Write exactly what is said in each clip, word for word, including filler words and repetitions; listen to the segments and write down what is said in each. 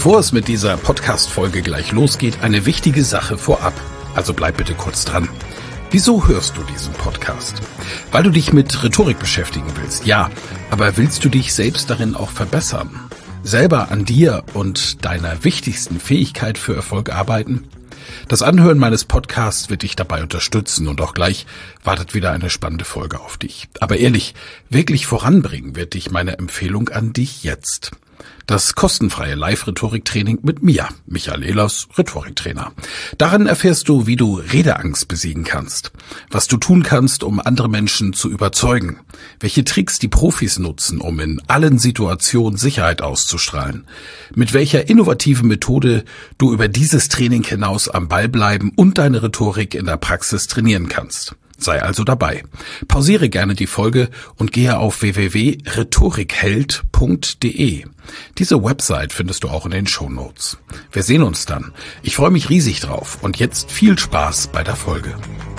Bevor es mit dieser Podcast-Folge gleich losgeht, eine wichtige Sache vorab. Also bleib bitte kurz dran. Wieso hörst du diesen Podcast? Weil du dich mit Rhetorik beschäftigen willst, ja. Aber willst du dich selbst darin auch verbessern? Selber an dir und deiner wichtigsten Fähigkeit für Erfolg arbeiten? Das Anhören meines Podcasts wird dich dabei unterstützen und auch gleich wartet wieder eine spannende Folge auf dich. Aber ehrlich, wirklich voranbringen wird dich meine Empfehlung an dich jetzt. Das kostenfreie Live-Rhetorik-Training mit mir, Michael Ehlers, Rhetoriktrainer. Darin erfährst du, wie du Redeangst besiegen kannst, was du tun kannst, um andere Menschen zu überzeugen, welche Tricks die Profis nutzen, um in allen Situationen Sicherheit auszustrahlen, mit welcher innovativen Methode du über dieses Training hinaus am Ball bleiben und deine Rhetorik in der Praxis trainieren kannst. Sei also dabei. Pausiere gerne die Folge und gehe auf w w w punkt rhetorikheld punkt d e. Diese Website findest du auch in den Shownotes. Wir sehen uns dann. Ich freue mich riesig drauf und jetzt viel Spaß bei der Folge.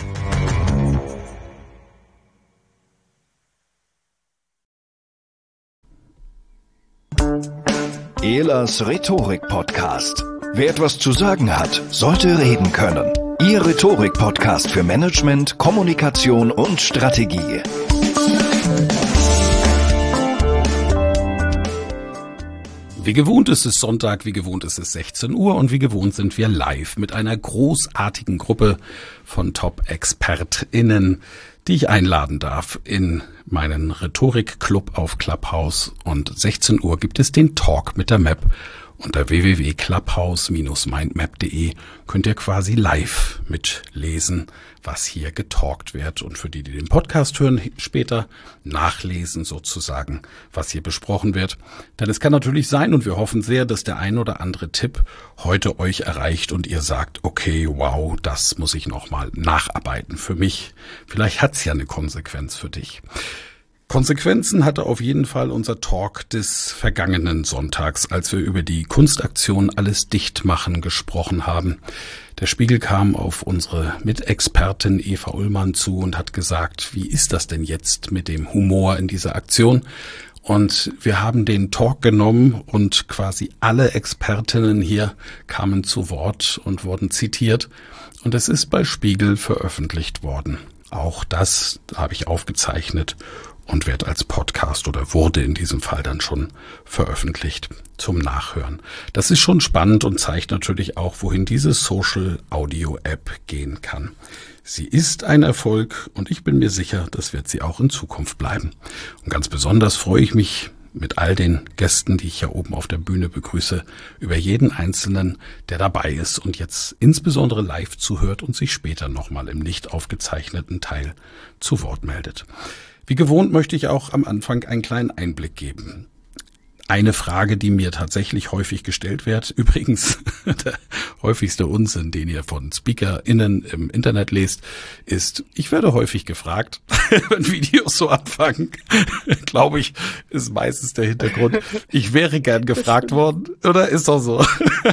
Ehlers Rhetorik-Podcast. Wer etwas zu sagen hat, sollte reden können. Ihr Rhetorik-Podcast für Management, Kommunikation und Strategie. Wie gewohnt ist es Sonntag, wie gewohnt ist es sechzehn Uhr und wie gewohnt sind wir live mit einer großartigen Gruppe von Top-ExpertInnen, die ich einladen darf in meinen Rhetorik-Club auf Clubhouse. Und sechzehn Uhr gibt es den Talk mit der Map. Unter w w w punkt clubhouse Bindestrich mindmap punkt d e könnt ihr quasi live mitlesen, was hier getalkt wird. Und für die, die den Podcast hören, später nachlesen sozusagen, was hier besprochen wird. Denn es kann natürlich sein, und wir hoffen sehr, dass der ein oder andere Tipp heute euch erreicht und ihr sagt, okay, wow, das muss ich nochmal nacharbeiten für mich. Vielleicht hat's ja eine Konsequenz für dich. Konsequenzen hatte auf jeden Fall unser Talk des vergangenen Sonntags, als wir über die Kunstaktion Alles dicht machen gesprochen haben. Der Spiegel kam auf unsere Mitexpertin Eva Ullmann zu und hat gesagt, wie ist das denn jetzt mit dem Humor in dieser Aktion? Und wir haben den Talk genommen und quasi alle Expertinnen hier kamen zu Wort und wurden zitiert. Und es ist bei Spiegel veröffentlicht worden. Auch das habe ich aufgezeichnet und wird als Podcast oder wurde in diesem Fall dann schon veröffentlicht zum Nachhören. Das ist schon spannend und zeigt natürlich auch, wohin diese Social-Audio-App gehen kann. Sie ist ein Erfolg und ich bin mir sicher, das wird sie auch in Zukunft bleiben. Und ganz besonders freue ich mich mit all den Gästen, die ich hier oben auf der Bühne begrüße, über jeden Einzelnen, der dabei ist und jetzt insbesondere live zuhört und sich später nochmal im nicht aufgezeichneten Teil zu Wort meldet. Wie gewohnt möchte ich auch am Anfang einen kleinen Einblick geben. Eine Frage, die mir tatsächlich häufig gestellt wird, übrigens der häufigste Unsinn, den ihr von SpeakerInnen im Internet lest, ist, ich werde häufig gefragt, wenn Videos so anfangen, glaube ich, ist meistens der Hintergrund, ich wäre gern gefragt worden, oder ist doch so?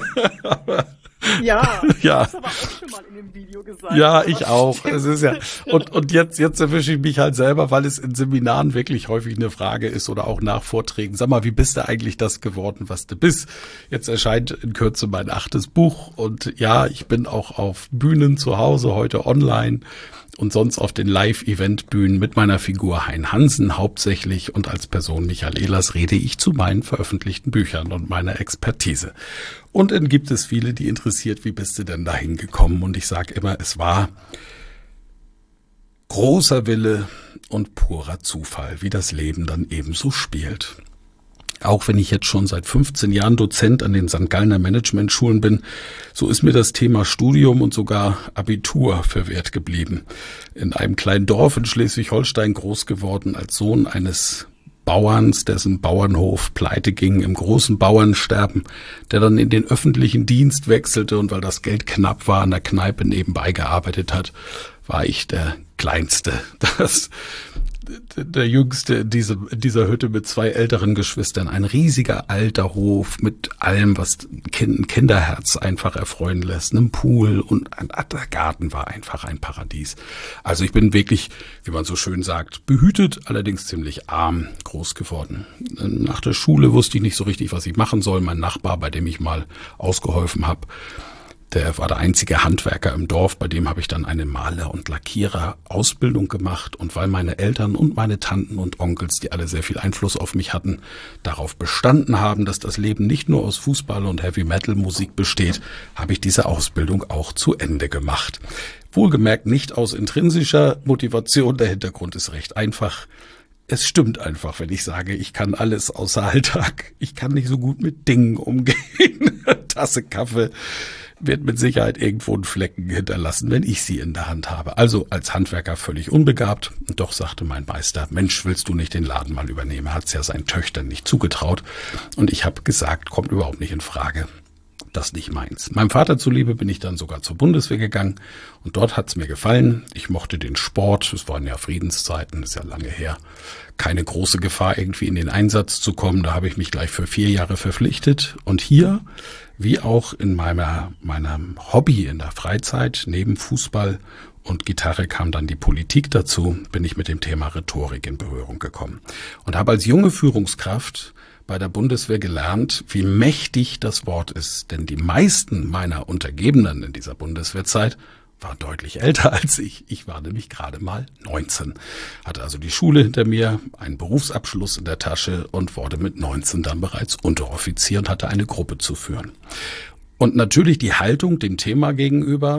Ja, ja. Das hast aber auch schon mal in dem Video gesagt. Ja, ich auch. Es ist ja und und jetzt jetzt erwische ich mich halt selber, weil es in Seminaren wirklich häufig eine Frage ist oder auch nach Vorträgen. Sag mal, wie bist du eigentlich das geworden, was du bist? Jetzt erscheint in Kürze mein achtes Buch und ja, ich bin auch auf Bühnen zu Hause, heute online und sonst auf den Live-Event-Bühnen mit meiner Figur Hein Hansen hauptsächlich und als Person Michael Ehlers rede ich zu meinen veröffentlichten Büchern und meiner Expertise. Und dann gibt es viele, die interessiert, wie bist du denn dahin gekommen? Und ich sage immer, es war großer Wille und purer Zufall, wie das Leben dann ebenso spielt. Auch wenn ich jetzt schon seit fünfzehn Jahren Dozent an den Sankt Gallner Managementschulen bin, so ist mir das Thema Studium und sogar Abitur verwehrt geblieben. In einem kleinen Dorf in Schleswig-Holstein groß geworden als Sohn eines Bauerns, dessen Bauernhof pleite ging, im großen Bauernsterben, der dann in den öffentlichen Dienst wechselte und weil das Geld knapp war, an der Kneipe nebenbei gearbeitet hat, war ich der Kleinste. Das der Jüngste in diesem, in dieser Hütte mit zwei älteren Geschwistern. Ein riesiger alter Hof mit allem, was ein Kinderherz einfach erfreuen lässt. Einem Pool und ein, der Garten war einfach ein Paradies. Also ich bin wirklich, wie man so schön sagt, behütet, allerdings ziemlich arm groß geworden. Nach der Schule wusste ich nicht so richtig, was ich machen soll. Mein Nachbar, bei dem ich mal ausgeholfen habe, der war der einzige Handwerker im Dorf, bei dem habe ich dann eine Maler- und Lackierer-Ausbildung gemacht. Und weil meine Eltern und meine Tanten und Onkels, die alle sehr viel Einfluss auf mich hatten, darauf bestanden haben, dass das Leben nicht nur aus Fußball und Heavy-Metal-Musik besteht, habe ich diese Ausbildung auch zu Ende gemacht. Wohlgemerkt nicht aus intrinsischer Motivation, der Hintergrund ist recht einfach. Es stimmt einfach, wenn ich sage, ich kann alles außer Alltag. Ich kann nicht so gut mit Dingen umgehen. Tasse Kaffee wird mit Sicherheit irgendwo einen Flecken hinterlassen, wenn ich sie in der Hand habe. Also als Handwerker völlig unbegabt. Und doch sagte mein Meister, Mensch, willst du nicht den Laden mal übernehmen? Er hat es ja seinen Töchtern nicht zugetraut. Und ich habe gesagt, kommt überhaupt nicht in Frage. Das nicht meins. Meinem Vater zuliebe bin ich dann sogar zur Bundeswehr gegangen. Und dort hat's mir gefallen. Ich mochte den Sport. Es waren ja Friedenszeiten, das ist ja lange her. Keine große Gefahr, irgendwie in den Einsatz zu kommen. Da habe ich mich gleich für vier Jahre verpflichtet. Und hier, wie auch in meiner, meinem Hobby in der Freizeit, neben Fußball und Gitarre kam dann die Politik dazu, bin ich mit dem Thema Rhetorik in Berührung gekommen. Und habe als junge Führungskraft bei der Bundeswehr gelernt, wie mächtig das Wort ist. Denn die meisten meiner Untergebenen in dieser Bundeswehrzeit waren deutlich älter als ich. Ich war nämlich gerade mal neunzehn. Hatte also die Schule hinter mir, einen Berufsabschluss in der Tasche und wurde mit neunzehn dann bereits Unteroffizier und hatte eine Gruppe zu führen. Und natürlich die Haltung dem Thema gegenüber,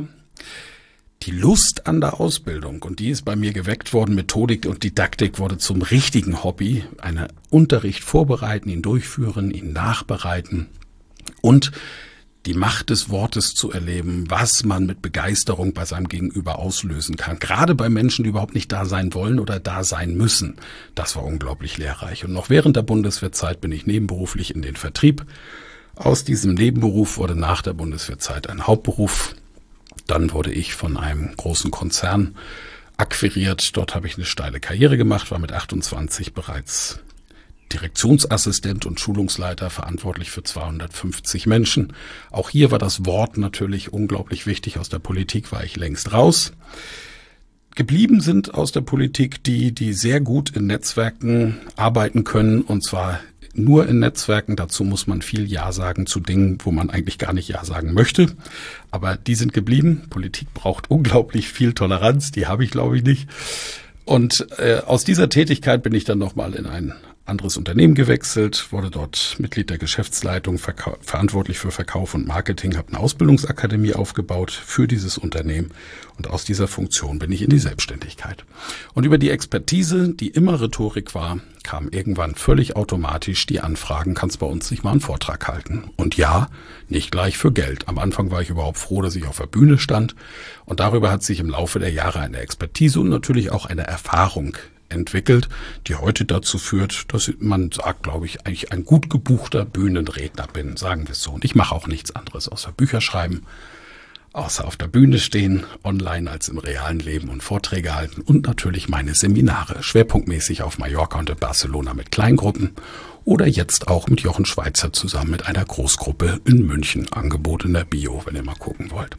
die Lust an der Ausbildung, und die ist bei mir geweckt worden. Methodik und Didaktik wurde zum richtigen Hobby. Einen Unterricht vorbereiten, ihn durchführen, ihn nachbereiten und die Macht des Wortes zu erleben, was man mit Begeisterung bei seinem Gegenüber auslösen kann. Gerade bei Menschen, die überhaupt nicht da sein wollen oder da sein müssen. Das war unglaublich lehrreich. Und noch während der Bundeswehrzeit bin ich nebenberuflich in den Vertrieb. Aus diesem Nebenberuf wurde nach der Bundeswehrzeit ein Hauptberuf. Dann wurde ich von einem großen Konzern akquiriert. Dort habe ich eine steile Karriere gemacht, war mit achtundzwanzig bereits Direktionsassistent und Schulungsleiter, verantwortlich für zweihundertfünfzig Menschen. Auch hier war das Wort natürlich unglaublich wichtig. Aus der Politik war ich längst raus. Geblieben sind aus der Politik die, die sehr gut in Netzwerken arbeiten können, und zwar nur in Netzwerken. Dazu muss man viel Ja sagen zu Dingen, wo man eigentlich gar nicht Ja sagen möchte. Aber die sind geblieben. Politik braucht unglaublich viel Toleranz. Die habe ich, glaube ich, nicht. Und äh, aus dieser Tätigkeit bin ich dann nochmal in ein anderes Unternehmen gewechselt, wurde dort Mitglied der Geschäftsleitung, verkau- verantwortlich für Verkauf und Marketing, habe eine Ausbildungsakademie aufgebaut für dieses Unternehmen, und aus dieser Funktion bin ich in die Selbstständigkeit. Und über die Expertise, die immer Rhetorik war, kam irgendwann völlig automatisch die Anfragen, kannst bei uns nicht mal einen Vortrag halten? Und ja, nicht gleich für Geld. Am Anfang war ich überhaupt froh, dass ich auf der Bühne stand, und darüber hat sich im Laufe der Jahre eine Expertise und natürlich auch eine Erfahrung entwickelt, die heute dazu führt, dass man sagt, glaube ich, eigentlich ein gut gebuchter Bühnenredner bin, sagen wir es so. Und ich mache auch nichts anderes außer Bücher schreiben, außer auf der Bühne stehen, online als im realen Leben, und Vorträge halten und natürlich meine Seminare, schwerpunktmäßig auf Mallorca und in Barcelona mit Kleingruppen oder jetzt auch mit Jochen Schweizer zusammen mit einer Großgruppe in München, Angebot in der Bio, wenn ihr mal gucken wollt.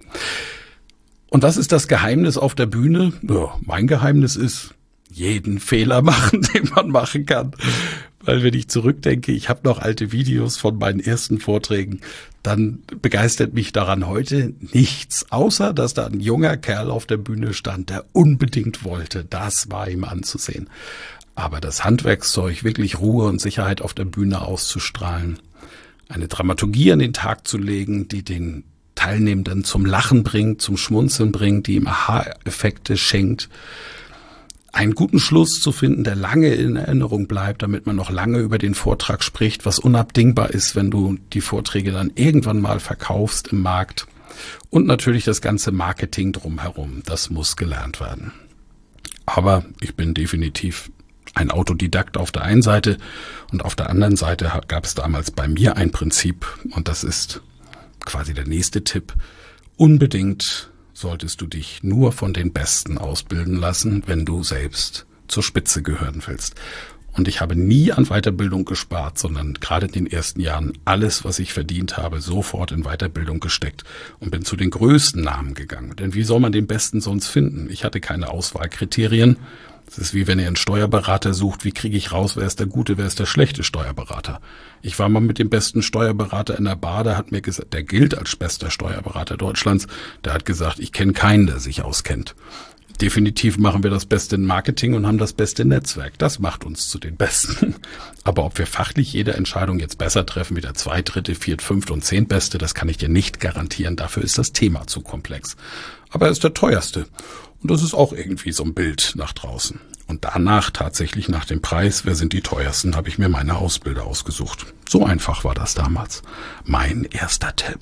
Und was ist das Geheimnis auf der Bühne? Ja, mein Geheimnis ist, jeden Fehler machen, den man machen kann. Weil wenn ich zurückdenke, ich habe noch alte Videos von meinen ersten Vorträgen, dann begeistert mich daran heute nichts, außer dass da ein junger Kerl auf der Bühne stand, der unbedingt wollte. Das war ihm anzusehen. Aber das Handwerkszeug, wirklich Ruhe und Sicherheit auf der Bühne auszustrahlen, eine Dramaturgie an den Tag zu legen, die den Teilnehmenden zum Lachen bringt, zum Schmunzeln bringt, die ihm Aha-Effekte schenkt, einen guten Schluss zu finden, der lange in Erinnerung bleibt, damit man noch lange über den Vortrag spricht, was unabdingbar ist, wenn du die Vorträge dann irgendwann mal verkaufst im Markt. Und natürlich das ganze Marketing drumherum, das muss gelernt werden. Aber ich bin definitiv ein Autodidakt auf der einen Seite, und auf der anderen Seite gab es damals bei mir ein Prinzip, und das ist quasi der nächste Tipp: Unbedingt solltest du dich nur von den Besten ausbilden lassen, wenn du selbst zur Spitze gehören willst. Und ich habe nie an Weiterbildung gespart, sondern gerade in den ersten Jahren alles, was ich verdient habe, sofort in Weiterbildung gesteckt und bin zu den größten Namen gegangen. Denn wie soll man den Besten sonst finden? Ich hatte keine Auswahlkriterien. Es ist wie wenn ihr einen Steuerberater sucht, wie kriege ich raus, wer ist der gute, wer ist der schlechte Steuerberater? Ich war mal mit dem besten Steuerberater in der Bar, der hat mir gesagt, der gilt als bester Steuerberater Deutschlands, der hat gesagt, ich kenne keinen, der sich auskennt. Definitiv machen wir das Beste in Marketing und haben das beste Netzwerk. Das macht uns zu den Besten. Aber ob wir fachlich jede Entscheidung jetzt besser treffen wie der zwei, dritte, viert, fünft und zehntbeste, das kann ich dir nicht garantieren. Dafür ist das Thema zu komplex. Aber er ist der teuerste. Und das ist auch irgendwie so ein Bild nach draußen. Und danach, tatsächlich nach dem Preis, wer sind die teuersten, habe ich mir meine Ausbilder ausgesucht. So einfach war das damals. Mein erster Tipp.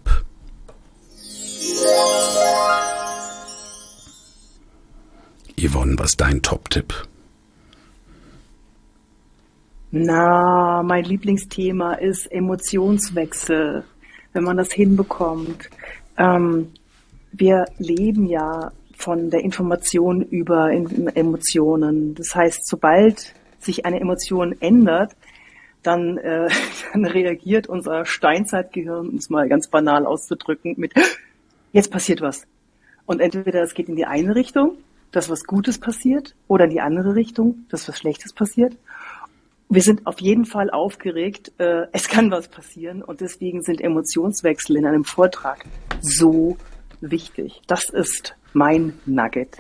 Yvonne, was ist dein Top-Tipp? Na, mein Lieblingsthema ist Emotionswechsel, wenn man das hinbekommt. Ähm, wir leben ja von der Information über Emotionen. Das heißt, sobald sich eine Emotion ändert, dann, äh, dann reagiert unser Steinzeitgehirn, um es mal ganz banal auszudrücken, mit jetzt passiert was. Und entweder es geht in die eine Richtung, dass was Gutes passiert, oder in die andere Richtung, dass was Schlechtes passiert. Wir sind auf jeden Fall aufgeregt, äh, es kann was passieren und deswegen sind Emotionswechsel in einem Vortrag so wichtig. Das ist mein Nugget.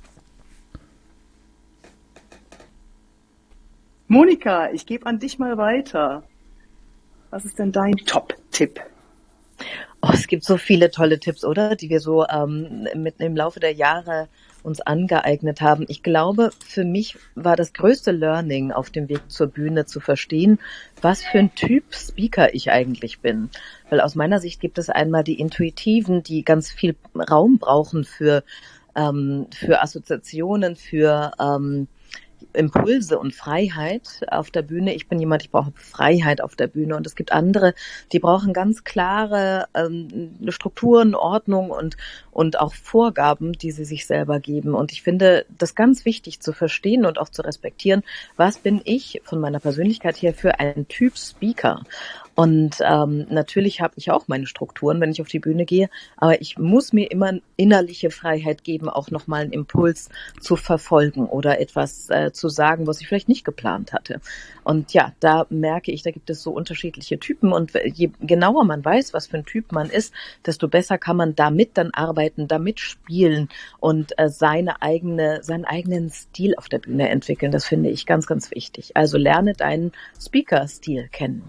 Monika, ich gebe an dich mal weiter. Was ist denn dein Top-Tipp? Oh, es gibt so viele tolle Tipps, oder? Die wir so ähm, mit im Laufe der Jahre uns angeeignet haben. Ich glaube, für mich war das größte Learning auf dem Weg zur Bühne zu verstehen, was für ein Typ Speaker ich eigentlich bin. Weil aus meiner Sicht gibt es einmal die Intuitiven, die ganz viel Raum brauchen für, ähm, für Assoziationen, für ähm, Impulse und Freiheit auf der Bühne. Ich bin jemand, ich brauche Freiheit auf der Bühne und es gibt andere, die brauchen ganz klare ähm, Strukturen, Ordnung und und auch Vorgaben, die sie sich selber geben. Und ich finde das ganz wichtig zu verstehen und auch zu respektieren, was bin ich von meiner Persönlichkeit her für ein Typ Speaker. Und ähm, natürlich habe ich auch meine Strukturen, wenn ich auf die Bühne gehe, aber ich muss mir immer innerliche Freiheit geben, auch nochmal einen Impuls zu verfolgen oder etwas äh, zu sagen, was ich vielleicht nicht geplant hatte. Und ja, da merke ich, da gibt es so unterschiedliche Typen und je genauer man weiß, was für ein Typ man ist, desto besser kann man damit dann arbeiten, damit spielen und äh, seine eigene, seinen eigenen Stil auf der Bühne entwickeln. Das finde ich ganz, ganz wichtig. Also lerne deinen Speaker-Stil kennen.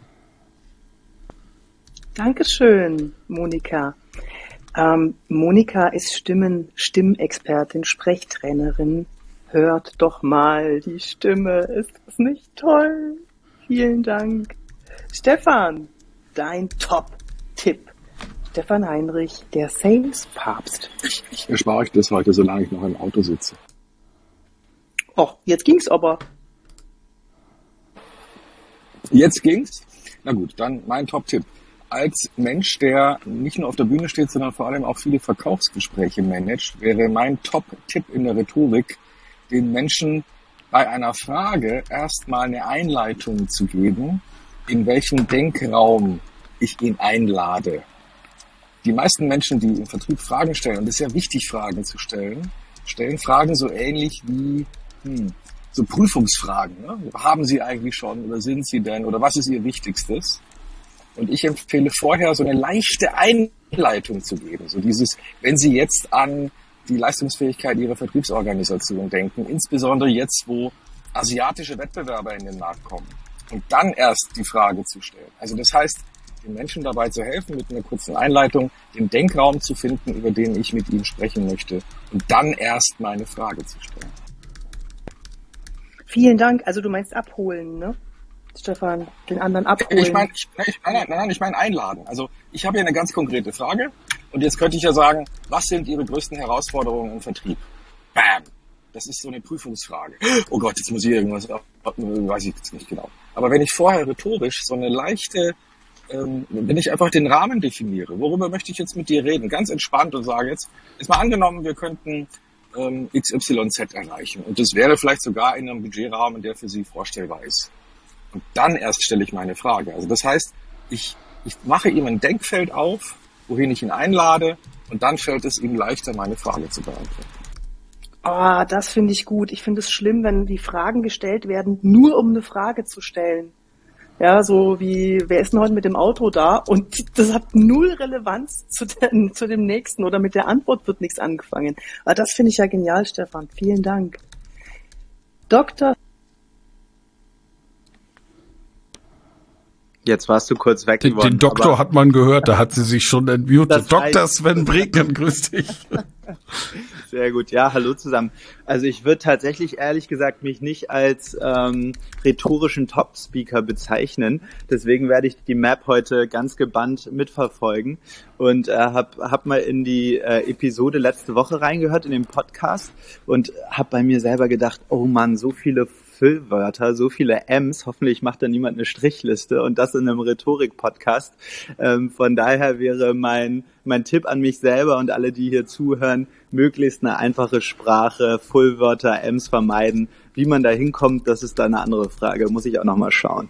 Dankeschön, Monika. Ähm, Monika ist Stimmen, Stimmexpertin, Sprechtrainerin. Hört doch mal die Stimme. Ist das nicht toll? Vielen Dank. Stefan, dein Top-Tipp. Stefan Heinrich, der Sales-Papst. Ich, ich erspare euch das heute, solange ich noch im Auto sitze. Och, jetzt ging's aber. Jetzt ging's? Na gut, dann mein Top-Tipp. Als Mensch, der nicht nur auf der Bühne steht, sondern vor allem auch viele Verkaufsgespräche managt, wäre mein Top-Tipp in der Rhetorik, den Menschen bei einer Frage erstmal eine Einleitung zu geben, in welchen Denkraum ich ihn einlade. Die meisten Menschen, die im Vertrieb Fragen stellen, und es ist ja wichtig, Fragen zu stellen, stellen Fragen so ähnlich wie hm, so Prüfungsfragen. Ne? Haben Sie eigentlich schon oder sind Sie denn oder was ist Ihr Wichtigstes? Und ich empfehle vorher so eine leichte Einleitung zu geben. So dieses, wenn Sie jetzt an die Leistungsfähigkeit Ihrer Vertriebsorganisation denken, insbesondere jetzt, wo asiatische Wettbewerber in den Markt kommen, und dann erst die Frage zu stellen. Also das heißt, den Menschen dabei zu helfen, mit einer kurzen Einleitung den Denkraum zu finden, über den ich mit ihnen sprechen möchte, und dann erst meine Frage zu stellen. Vielen Dank. Also du meinst abholen, ne? Stefan, den anderen abholen. Ich meine, ich, ich, nein, nein, nein, ich meine einladen. Also ich habe hier eine ganz konkrete Frage und jetzt könnte ich ja sagen, was sind Ihre größten Herausforderungen im Vertrieb? Bam! Das ist so eine Prüfungsfrage. Oh Gott, jetzt muss ich irgendwas, weiß ich jetzt nicht genau. Aber wenn ich vorher rhetorisch so eine leichte, ähm, wenn ich einfach den Rahmen definiere, worüber möchte ich jetzt mit dir reden, ganz entspannt und sage jetzt, ist mal angenommen, wir könnten ähm, X Y Z erreichen. Und das wäre vielleicht sogar in einem Budgetrahmen, der für Sie vorstellbar ist. Und dann erst stelle ich meine Frage. Also das heißt, ich, ich mache ihm ein Denkfeld auf, wohin ich ihn einlade, und dann fällt es ihm leichter, meine Frage zu beantworten. Ah, das finde ich gut. Ich finde es schlimm, wenn die Fragen gestellt werden, nur um eine Frage zu stellen. Ja, so wie, wer ist denn heute mit dem Auto da? Und das hat null Relevanz zu, den, zu dem nächsten, oder mit der Antwort wird nichts angefangen. Aber das finde ich ja genial, Stefan. Vielen Dank. Doktor Jetzt warst du kurz weg Den, geworden. den Doktor hat man gehört, da hat sie sich schon entmutet. Das heißt- Doktor Sven Bregnen, grüß dich. Sehr gut, ja, hallo zusammen. Also ich würde tatsächlich ehrlich gesagt mich nicht als ähm, rhetorischen Top-Speaker bezeichnen. Deswegen werde ich die Map heute ganz gebannt mitverfolgen und äh, hab, hab mal in die äh, Episode letzte Woche reingehört, in den Podcast, und hab bei mir selber gedacht, oh Mann, so viele Füllwörter, so viele M's, hoffentlich macht da niemand eine Strichliste, und das in einem Rhetorik-Podcast. Ähm, von daher wäre mein mein Tipp an mich selber und alle, die hier zuhören, möglichst eine einfache Sprache, Füllwörter, M's vermeiden. Wie man da hinkommt, das ist dann eine andere Frage, muss ich auch nochmal schauen.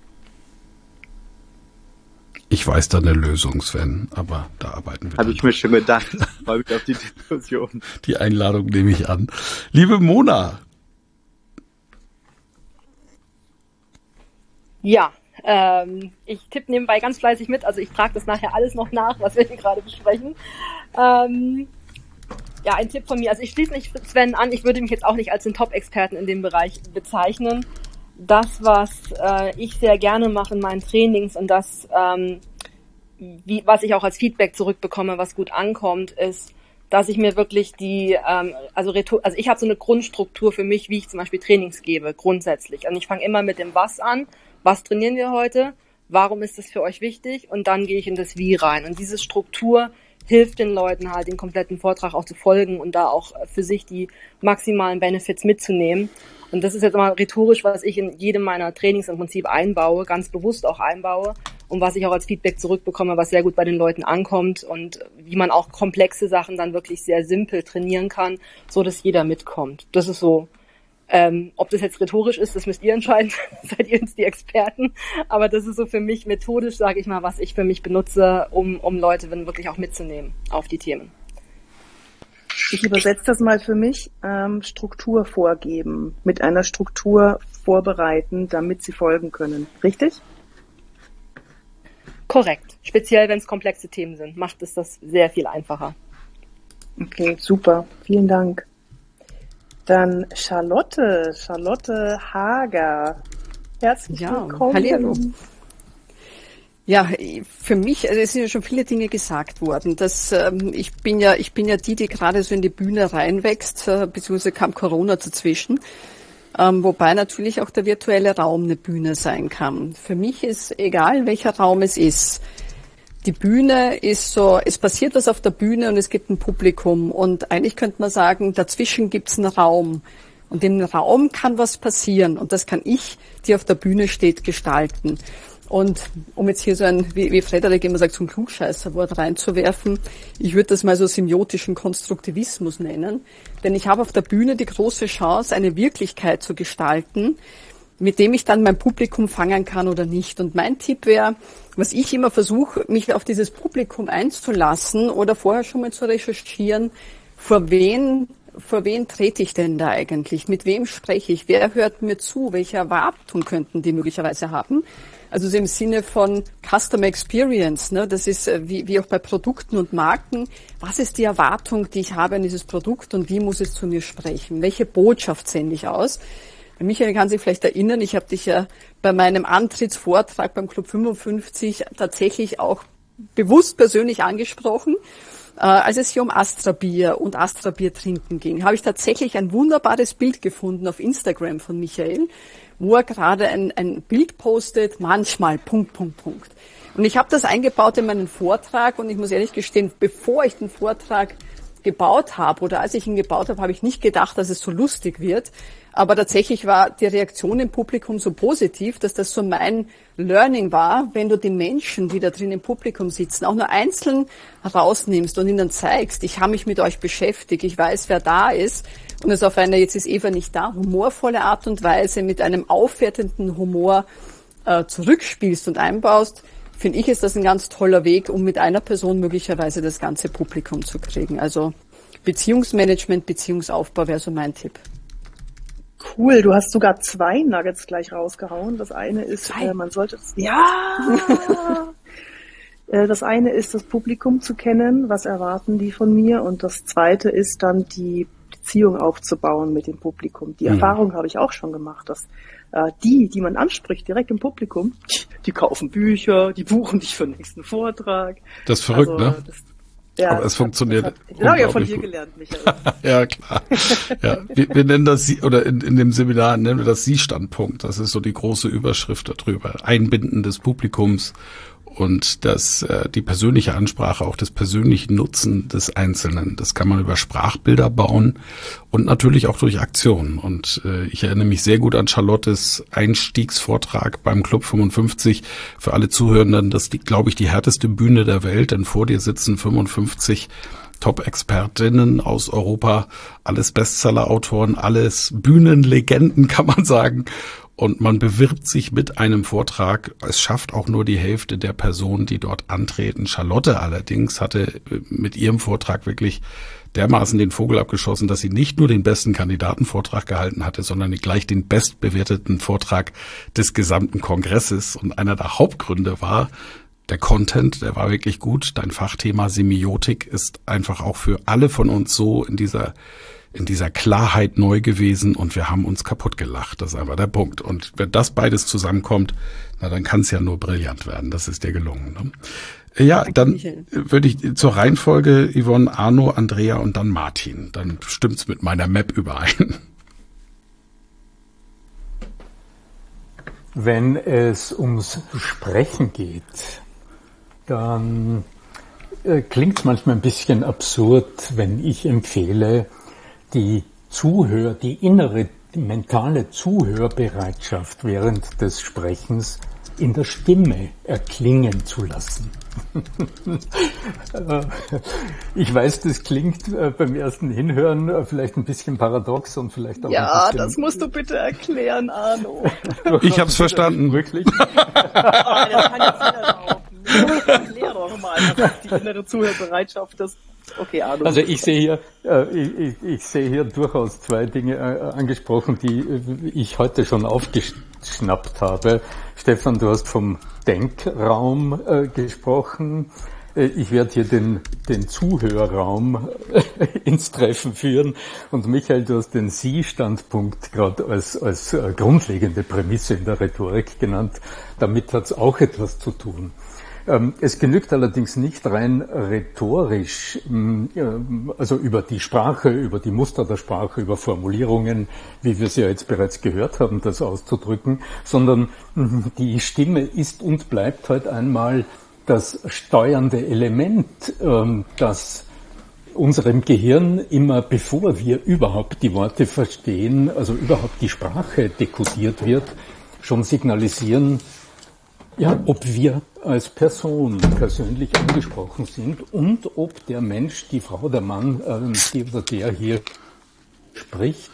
Ich weiß da eine Lösung, Sven, aber da arbeiten wir. Habe ich mir schon gedacht. Freue mich auf die Diskussion. Die Einladung nehme ich an. Liebe Mona. Ja, ähm, ich tippe nebenbei ganz fleißig mit, also ich trage das nachher alles noch nach, was wir hier gerade besprechen. Ähm, ja, ein Tipp von mir, also ich schließe mich Sven an, ich würde mich jetzt auch nicht als den Top-Experten in dem Bereich bezeichnen. Das, was äh, ich sehr gerne mache in meinen Trainings und das, ähm, wie, was ich auch als Feedback zurückbekomme, was gut ankommt, ist, dass ich mir wirklich die, ähm, also, also ich habe so eine Grundstruktur für mich, wie ich zum Beispiel Trainings gebe, grundsätzlich. Und ich fange immer mit dem Was an. Was trainieren wir heute? Warum ist das für euch wichtig? Und dann gehe ich in das Wie rein. Und diese Struktur hilft den Leuten halt, den kompletten Vortrag auch zu folgen und da auch für sich die maximalen Benefits mitzunehmen. Und das ist jetzt mal rhetorisch, was ich in jedem meiner Trainings im Prinzip einbaue, ganz bewusst auch einbaue und was ich auch als Feedback zurückbekomme, was sehr gut bei den Leuten ankommt und wie man auch komplexe Sachen dann wirklich sehr simpel trainieren kann, so dass jeder mitkommt. Das ist so. Ähm, ob das jetzt rhetorisch ist, das müsst ihr entscheiden, seid ihr jetzt die Experten, aber das ist so für mich methodisch, sage ich mal, was ich für mich benutze, um, um Leute wirklich auch mitzunehmen auf die Themen. Ich übersetze das mal für mich, ähm, Struktur vorgeben, mit einer Struktur vorbereiten, damit sie folgen können. Richtig? Korrekt. Speziell, wenn es komplexe Themen sind, macht es das sehr viel einfacher. Okay, super. Vielen Dank. Dann Charlotte, Charlotte Hager. Herzlich ja, willkommen. Hallihallo. Ja, für mich, also es sind ja schon viele Dinge gesagt worden. Das, ähm, ich bin ja, ich bin ja die, die gerade so in die Bühne reinwächst, äh, beziehungsweise kam Corona dazwischen. Ähm, wobei natürlich auch der virtuelle Raum eine Bühne sein kann. Für mich ist egal, welcher Raum es ist. Die Bühne ist so, es passiert was auf der Bühne und es gibt ein Publikum. Und eigentlich könnte man sagen, dazwischen gibt es einen Raum. Und im Raum kann was passieren. Und das kann ich, die auf der Bühne steht, gestalten. Und um jetzt hier so ein, wie, wie Frederik immer sagt, so ein Klugscheißerwort reinzuwerfen, ich würde das mal so semiotischen Konstruktivismus nennen. Denn ich habe auf der Bühne die große Chance, eine Wirklichkeit zu gestalten, mit dem ich dann mein Publikum fangen kann oder nicht. Und mein Tipp wäre, was ich immer versuche, mich auf dieses Publikum einzulassen oder vorher schon mal zu recherchieren, vor wen, vor wen trete ich denn da eigentlich? Mit wem spreche ich? Wer hört mir zu? Welche Erwartungen könnten die möglicherweise haben? Also so im Sinne von Customer Experience, ne? Das ist wie, wie auch bei Produkten und Marken. Was ist die Erwartung, die ich habe an dieses Produkt und wie muss es zu mir sprechen? Welche Botschaft sende ich aus? Michael kann sich vielleicht erinnern, ich habe dich ja bei meinem Antrittsvortrag beim Club fünfundfünfzig tatsächlich auch bewusst persönlich angesprochen. Äh, als es hier um Astra-Bier und Astra-Bier trinken ging, habe ich tatsächlich ein wunderbares Bild gefunden auf Instagram von Michael, wo er gerade ein, ein Bild postet, manchmal, Punkt, Punkt, Punkt. Und ich habe das eingebaut in meinen Vortrag und ich muss ehrlich gestehen, bevor ich den Vortrag gebaut habe oder als ich ihn gebaut habe, habe ich nicht gedacht, dass es so lustig wird. Aber tatsächlich war die Reaktion im Publikum so positiv, dass das so mein Learning war, wenn du die Menschen, die da drin im Publikum sitzen, auch nur einzeln rausnimmst und ihnen zeigst, ich habe mich mit euch beschäftigt, ich weiß, wer da ist, und es auf eine, jetzt ist Eva nicht da, humorvolle Art und Weise mit einem aufwertenden Humor äh, zurückspielst und einbaust, finde ich, ist das ein ganz toller Weg, um mit einer Person möglicherweise das ganze Publikum zu kriegen. Also Beziehungsmanagement, Beziehungsaufbau wäre so mein Tipp. Cool, du hast sogar zwei Nuggets gleich rausgehauen. Das eine ist, äh, man sollte es, ja, äh, das eine ist, das Publikum zu kennen, was erwarten die von mir, und das zweite ist dann die Beziehung aufzubauen mit dem Publikum. Die mhm. Erfahrung habe ich auch schon gemacht, dass äh, die, die man anspricht, direkt im Publikum, die kaufen Bücher, die buchen dich für den nächsten Vortrag. Das ist verrückt, also, ne? Das, ja, aber es funktioniert. Hat, ich habe ja von dir gelernt, Michael. Ja, klar. Ja, wir, wir nennen das, oder in, in dem Seminar nennen wir das Sie-Standpunkt. Das ist so die große Überschrift darüber. Einbinden des Publikums und das, äh, die persönliche Ansprache, auch das persönliche Nutzen des Einzelnen. Das kann man über Sprachbilder bauen und natürlich auch durch Aktionen. Und äh, ich erinnere mich sehr gut an Charlottes Einstiegsvortrag beim Club fünfundfünfzig. Für alle Zuhörenden, das ist, glaube ich, die härteste Bühne der Welt, denn vor dir sitzen fünfundfünfzig Top-Expertinnen aus Europa, alles Bestseller-Autoren, alles Bühnenlegenden, kann man sagen. Und man bewirbt sich mit einem Vortrag. Es schafft auch nur die Hälfte der Personen, die dort antreten. Charlotte allerdings hatte mit ihrem Vortrag wirklich dermaßen den Vogel abgeschossen, dass sie nicht nur den besten Kandidatenvortrag gehalten hatte, sondern gleich den bestbewerteten Vortrag des gesamten Kongresses. Und einer der Hauptgründe war, der Content, der war wirklich gut. Dein Fachthema Semiotik ist einfach auch für alle von uns so in dieser in dieser Klarheit neu gewesen, und wir haben uns kaputt gelacht. Das ist einfach der Punkt. Und wenn das beides zusammenkommt, na, dann kann es ja nur brillant werden. Das ist dir gelungen. Ne? Ja, dann würde ich zur Reihenfolge Yvonne, Arno, Andrea und dann Martin. Dann stimmt's mit meiner Map überein. Wenn es ums Sprechen geht, dann äh, klingt es manchmal ein bisschen absurd, wenn ich empfehle, die Zuhör, die innere, die mentale Zuhörbereitschaft während des Sprechens in der Stimme erklingen zu lassen. Ich weiß, das klingt beim ersten Hinhören vielleicht ein bisschen paradox und vielleicht auch ja, ein bisschen... Ja, das musst du bitte erklären, Arno. Ich hab's verstanden. Wirklich? Oh, das kann jetzt jeder laufen. Erklär doch mal, was ist die innere Zuhörbereitschaft des... Okay, Arno. Also ich sehe hier, äh, ich, ich sehe hier durchaus zwei Dinge äh, angesprochen, die äh, ich heute schon aufgeschnappt habe. Stefan, du hast vom Denkraum äh, gesprochen. Äh, ich werde hier den, den Zuhörraum äh, ins Treffen führen. Und Michael, du hast den Sie-Standpunkt gerade als, als äh, grundlegende Prämisse in der Rhetorik genannt. Damit hat es auch etwas zu tun. Es genügt allerdings nicht rein rhetorisch, also über die Sprache, über die Muster der Sprache, über Formulierungen, wie wir sie ja jetzt bereits gehört haben, das auszudrücken, sondern die Stimme ist und bleibt halt einmal das steuernde Element, das unserem Gehirn immer, bevor wir überhaupt die Worte verstehen, also überhaupt die Sprache dekodiert wird, schon signalisieren, ja, ob wir als Person persönlich angesprochen sind und ob der Mensch, die Frau, der Mann, äh, die oder der hier spricht,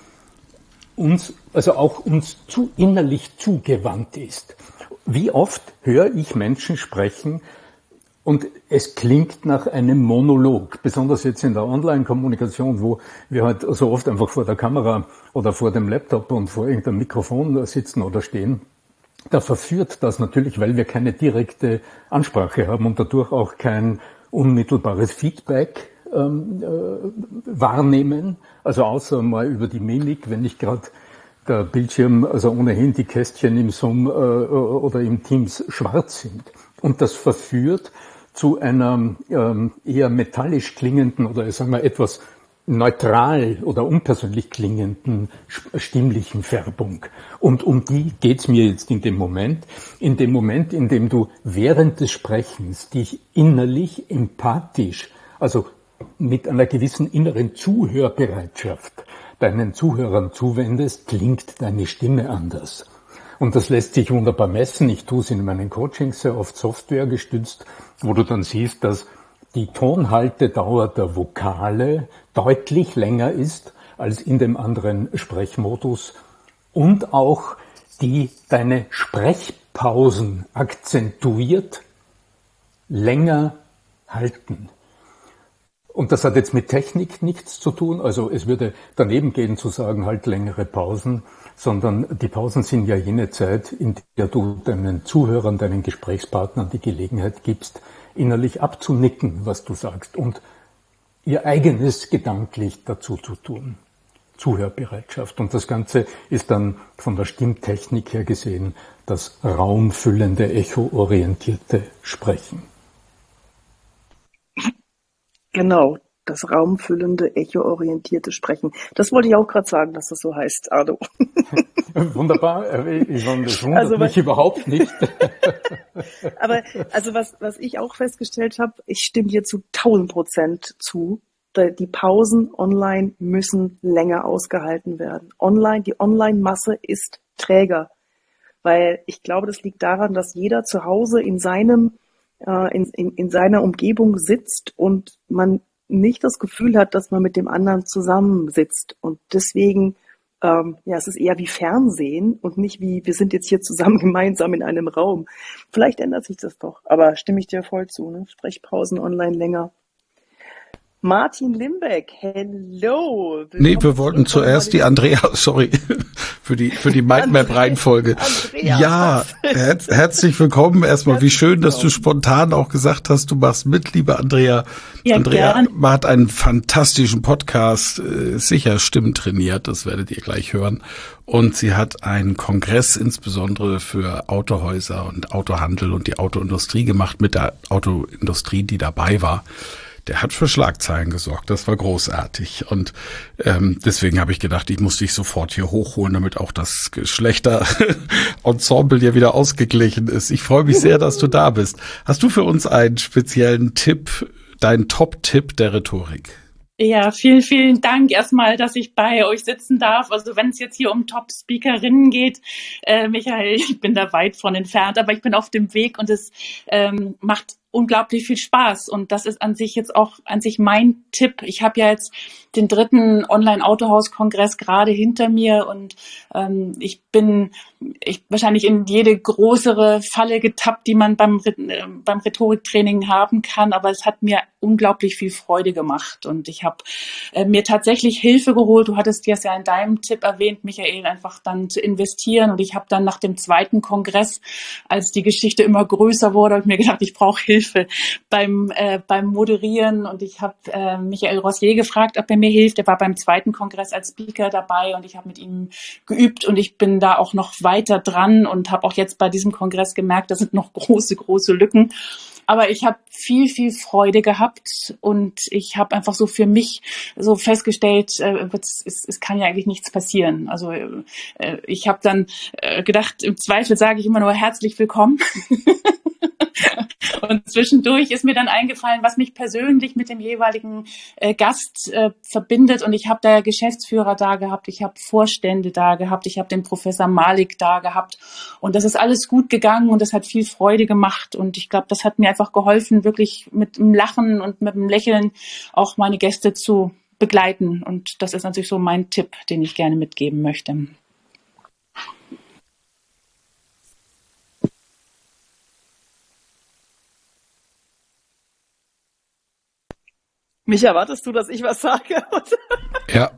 uns, also auch uns zu innerlich zugewandt ist. Wie oft höre ich Menschen sprechen und es klingt nach einem Monolog, besonders jetzt in der Online-Kommunikation, wo wir halt so oft einfach vor der Kamera oder vor dem Laptop und vor irgendeinem Mikrofon sitzen oder stehen. Da verführt das natürlich, weil wir keine direkte Ansprache haben und dadurch auch kein unmittelbares Feedback ähm, äh, wahrnehmen. Also außer mal über die Mimik, wenn nicht gerade der Bildschirm, also ohnehin die Kästchen im Zoom äh, oder im Teams schwarz sind. Und das verführt zu einer ähm, eher metallisch klingenden oder sagen wir etwas neutral oder unpersönlich klingenden stimmlichen Färbung. Und um die geht's mir jetzt in dem Moment. In dem Moment, in dem du während des Sprechens dich innerlich empathisch, also mit einer gewissen inneren Zuhörbereitschaft deinen Zuhörern zuwendest, klingt deine Stimme anders. Und das lässt sich wunderbar messen. Ich tue es in meinen Coachings sehr oft Software gestützt, wo du dann siehst, dass die Tonhaltedauer der Vokale deutlich länger ist als in dem anderen Sprechmodus und auch die deine Sprechpausen akzentuiert länger halten. Und das hat jetzt mit Technik nichts zu tun, also es würde daneben gehen zu sagen, halt längere Pausen, sondern die Pausen sind ja jene Zeit, in der du deinen Zuhörern, deinen Gesprächspartnern die Gelegenheit gibst, innerlich abzunicken, was du sagst und ihr eigenes gedanklich dazu zu tun. Zuhörbereitschaft. Und das Ganze ist dann von der Stimmtechnik her gesehen das raumfüllende, echoorientierte Sprechen. Genau, das raumfüllende, echoorientierte Sprechen. Das wollte ich auch gerade sagen, dass das so heißt, Ardo. Wunderbar, Yvonne, das wundert also, mich überhaupt nicht. Aber also was, was ich auch festgestellt habe, ich stimme dir zu tausend Prozent zu. Die Pausen online müssen länger ausgehalten werden. Online, die Online-Masse ist träger, weil ich glaube, das liegt daran, dass jeder zu Hause in seinem In, in, in seiner Umgebung sitzt und man nicht das Gefühl hat, dass man mit dem anderen zusammensitzt. Und deswegen, ähm, ja, es ist eher wie Fernsehen und nicht wie, wir sind jetzt hier zusammen gemeinsam in einem Raum. Vielleicht ändert sich das doch, aber stimme ich dir voll zu, ne? Sprechpausen online länger. Martin Limbeck, hello. Nee, wir wollten zuerst die Andrea, sorry, für die, für die Mindmap-Reihenfolge. Ja, her herzlich willkommen erstmal. Wie schön, dass du spontan auch gesagt hast, du machst mit, liebe Andrea. Ja, Andrea gern. hat einen fantastischen Podcast, äh, sicher Stimmen trainiert, das werdet ihr gleich hören. Und sie hat einen Kongress insbesondere für Autohäuser und Autohandel und die Autoindustrie gemacht mit der Autoindustrie, die dabei war. Der hat für Schlagzeilen gesorgt. Das war großartig. Und ähm, deswegen habe ich gedacht, ich muss dich sofort hier hochholen, damit auch das Geschlechter-Ensemble hier wieder ausgeglichen ist. Ich freue mich sehr, dass du da bist. Hast du für uns einen speziellen Tipp, deinen Top-Tipp der Rhetorik? Ja, vielen, vielen Dank erstmal, dass ich bei euch sitzen darf. Also wenn es jetzt hier um Top-Speakerinnen geht, äh, Michael, ich bin da weit von entfernt, aber ich bin auf dem Weg und es ähm, macht unglaublich viel Spaß. Und das ist an sich jetzt auch an sich mein Tipp. Ich habe ja jetzt den dritten Online-Autohaus-Kongress gerade hinter mir und ähm, ich bin ich wahrscheinlich in jede größere Falle getappt, die man beim, äh, beim Rhetoriktraining haben kann. Aber es hat mir unglaublich viel Freude gemacht und ich habe äh, mir tatsächlich Hilfe geholt. Du hattest ja in deinem Tipp erwähnt, Michael, einfach dann zu investieren. Und ich habe dann nach dem zweiten Kongress, als die Geschichte immer größer wurde, habe ich mir gedacht, ich brauche Hilfe beim äh, beim Moderieren. Und ich habe äh, Michael Rossier gefragt, ob er mir hilft. Er war beim zweiten Kongress als Speaker dabei und ich habe mit ihm geübt und ich bin da auch noch weiter dran und habe auch jetzt bei diesem Kongress gemerkt, da sind noch große, große Lücken. Aber ich habe viel, viel Freude gehabt und ich habe einfach so für mich so festgestellt, äh, es, es, es kann ja eigentlich nichts passieren. Also äh, ich habe dann äh, gedacht, im Zweifel sage ich immer nur herzlich willkommen. Und zwischendurch ist mir dann eingefallen, was mich persönlich mit dem jeweiligen äh, Gast äh, verbindet. Und ich habe da Geschäftsführer da gehabt, ich habe Vorstände da gehabt, ich habe den Professor Malik da gehabt. Und das ist alles gut gegangen und das hat viel Freude gemacht. Und ich glaube, das hat mir einfach geholfen, wirklich mit dem Lachen und mit dem Lächeln auch meine Gäste zu begleiten. Und das ist natürlich so mein Tipp, den ich gerne mitgeben möchte. Mich erwartest du, dass ich was sage? Ja.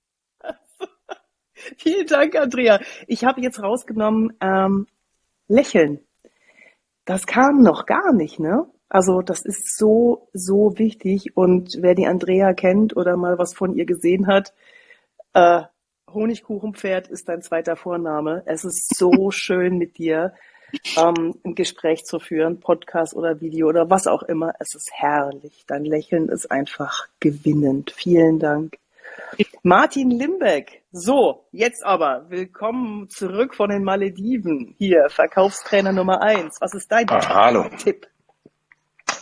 Vielen Dank, Andrea. Ich habe jetzt rausgenommen, ähm, Lächeln. Das kam noch gar nicht, ne? Also das ist so, so wichtig. Und wer die Andrea kennt oder mal was von ihr gesehen hat, äh, Honigkuchenpferd ist dein zweiter Vorname. Es ist so schön mit dir. Ähm, ein Gespräch zu führen, Podcast oder Video oder was auch immer. Es ist herrlich. Dein Lächeln ist einfach gewinnend. Vielen Dank. Martin Limbeck. So, jetzt aber willkommen zurück von den Malediven. Hier, Verkaufstrainer Nummer eins. Was ist dein ah, hallo. Tipp?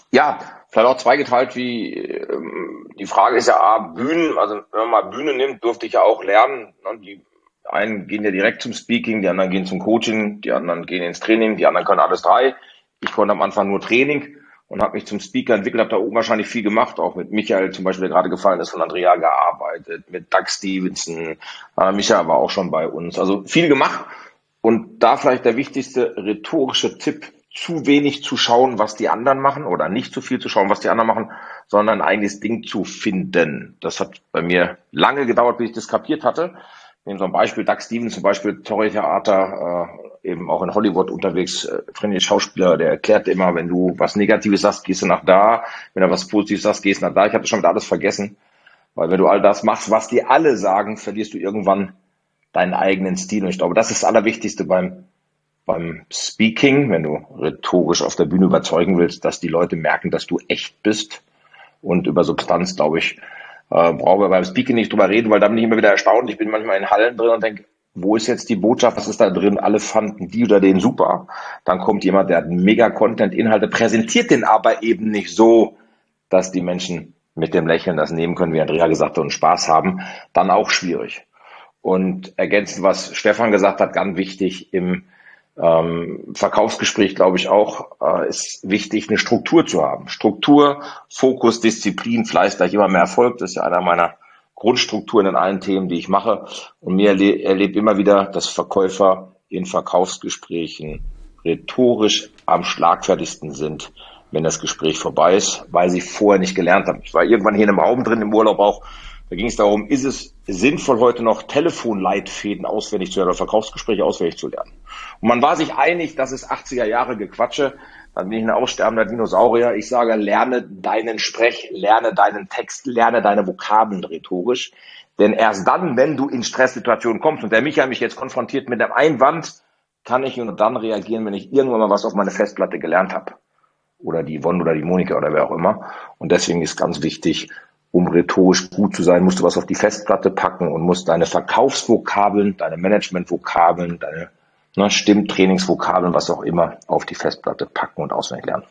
Ja, vielleicht auch zweigeteilt, wie ähm, die Frage ist ja A, Bühnen, also wenn man mal Bühne nimmt, durfte ich ja auch lernen. Ne? Die einen gehen ja direkt zum Speaking, die anderen gehen zum Coaching, die anderen gehen ins Training, die anderen können alles drei. Ich konnte am Anfang nur Training und habe mich zum Speaker entwickelt, habe da oben wahrscheinlich viel gemacht, auch mit Michael zum Beispiel, der gerade gefallen ist, von Andrea gearbeitet, mit Doug Stevenson, äh, Michael war auch schon bei uns, also viel gemacht. Und da vielleicht der wichtigste rhetorische Tipp: zu wenig zu schauen, was die anderen machen, oder nicht zu viel zu schauen, was die anderen machen, sondern ein eigenes Ding zu finden. Das hat bei mir lange gedauert, bis ich das kapiert hatte. Nehmen wir ein Beispiel, Doug Stevens zum Beispiel, Torrey-Theater, äh, eben auch in Hollywood unterwegs, äh, trainiert Schauspieler, der erklärt immer, wenn du was Negatives sagst, gehst du nach da, wenn du was Positives sagst, gehst du nach da. Ich habe das schon wieder alles vergessen, weil wenn du all das machst, was die alle sagen, verlierst du irgendwann deinen eigenen Stil. Und ich glaube, das ist das Allerwichtigste beim beim Speaking, wenn du rhetorisch auf der Bühne überzeugen willst, dass die Leute merken, dass du echt bist. Und über Substanz, glaube ich, äh, brauchen wir beim Speaking nicht drüber reden, weil da bin ich immer wieder erstaunt. Ich bin manchmal in Hallen drin und denke, wo ist jetzt die Botschaft, was ist da drin? Alle fanden die oder den super. Dann kommt jemand, der hat mega Content-Inhalte, präsentiert den aber eben nicht so, dass die Menschen mit dem Lächeln das nehmen können, wie Andrea gesagt hat, und Spaß haben. Dann auch schwierig. Und ergänzend, was Stefan gesagt hat, ganz wichtig im Ähm, Verkaufsgespräch, glaube ich auch, äh, ist wichtig, eine Struktur zu haben. Struktur, Fokus, Disziplin, Fleiß gleich immer mehr Erfolg. Das ist ja einer meiner Grundstrukturen in allen Themen, die ich mache. Und mir erle- erlebt immer wieder, dass Verkäufer in Verkaufsgesprächen rhetorisch am schlagfertigsten sind, wenn das Gespräch vorbei ist, weil sie vorher nicht gelernt haben. Ich war irgendwann hier in einem Raum drin, im Urlaub auch. Da ging es darum, ist es sinnvoll, heute noch Telefonleitfäden auswendig zu lernen oder Verkaufsgespräche auswendig zu lernen? Und man war sich einig, das ist achtziger Jahre Gequatsche. Dann bin ich ein aussterbender Dinosaurier. Ich sage, lerne deinen Sprech, lerne deinen Text, lerne deine Vokabeln rhetorisch. Denn erst dann, wenn du in Stresssituationen kommst, und der Michael mich jetzt konfrontiert mit einem Einwand, kann ich nur dann reagieren, wenn ich irgendwann mal was auf meine Festplatte gelernt habe. Oder die Yvonne oder die Monika oder wer auch immer. Und deswegen ist ganz wichtig, um rhetorisch gut zu sein, musst du was auf die Festplatte packen und musst deine Verkaufsvokabeln, deine Managementvokabeln, deine ne, Stimmtrainingsvokabeln, was auch immer, auf die Festplatte packen und auswendig lernen.